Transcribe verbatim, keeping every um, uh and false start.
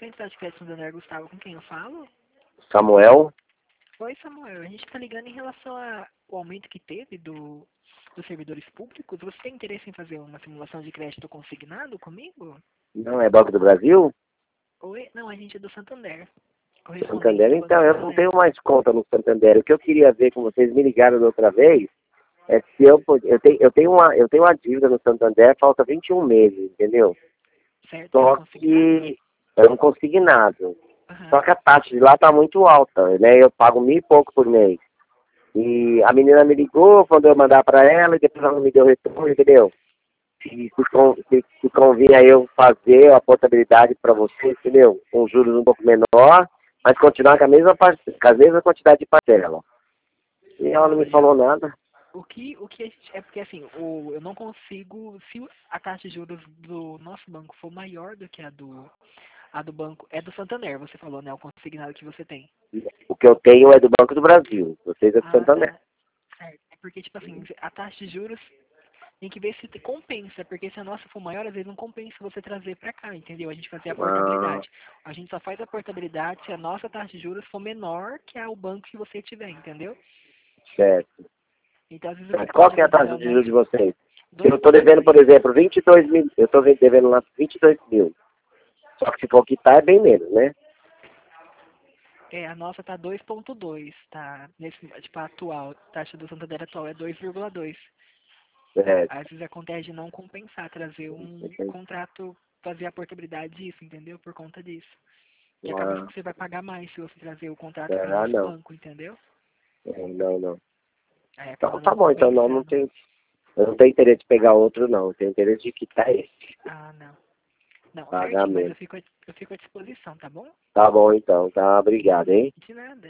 Central de Crédito Santander, Gustavo, com quem eu falo? Samuel? Oi, Samuel. A gente está ligando em relação ao aumento que teve do, dos servidores públicos. Você tem interesse em fazer uma simulação de crédito consignado comigo? Não, é Banco do Brasil? Oi? Não, a gente é do Santander. Correspondente Santander? do Banco Então, eu não Santander. tenho mais conta no Santander. O que eu queria ver com vocês, me ligaram da outra vez, é se eu, pod- eu, tenho, eu, tenho uma, eu tenho uma dívida no Santander, falta vinte e um meses, entendeu? Certo? Era Só consignado? que eu não consegui nada. Aham. Só que a taxa de lá tá muito alta, né? Eu pago mil e pouco por mês. E a menina me ligou, quando eu mandar para ela, e depois ela não me deu retorno, entendeu? Se, se, con- se, se convinha eu fazer a portabilidade para vocês, entendeu? Com juros um pouco menor, mas continuar com a mesma, par- com a mesma quantidade de parcela. E ela não me Olha, falou nada. o que, o que a gente, é porque assim, o, eu não consigo, se a taxa de juros do nosso banco for maior do que a do, a do banco, é do Santander, você falou, né, o consignado que você tem. O que eu tenho é do Banco do Brasil, vocês é do Ah, Santander. tá. Certo. É porque, tipo assim, a taxa de juros tem que ver se te compensa, porque se a nossa for maior, às vezes não compensa você trazer pra cá, entendeu? A gente fazer a Ah, portabilidade. A gente só faz a portabilidade se a nossa taxa de juros for menor que a o banco que você tiver, entendeu? certo. Então, às vezes o que Mas qual pode que é a taxa acontecer, de né? juros de vocês? Se eu estou devendo, por dois ponto dois. exemplo, vinte e dois mil, eu estou devendo lá vinte e dois mil. Só que se for quitar é bem menos, né? É, a nossa tá dois ponto dois, tá? Nesse, tipo, a atual, a taxa do Santander atual é dois vírgula dois. Certo. Às vezes acontece de não compensar, trazer um contrato, fazer a portabilidade disso, entendeu? Por conta disso. Que acaba Ah, que você vai pagar mais se você trazer o contrato para o ah, nosso não. banco, entendeu? Não, não. Aí Então acaba tá não bom, então não, não compensando. tem. Eu não tenho interesse de pegar outro, não. Eu tenho interesse de quitar esse. Ah, não. Não, certinho, mas eu Pagamento. fico, eu fico à disposição, tá bom? Tá bom, então. Tá, obrigado, hein? De nada.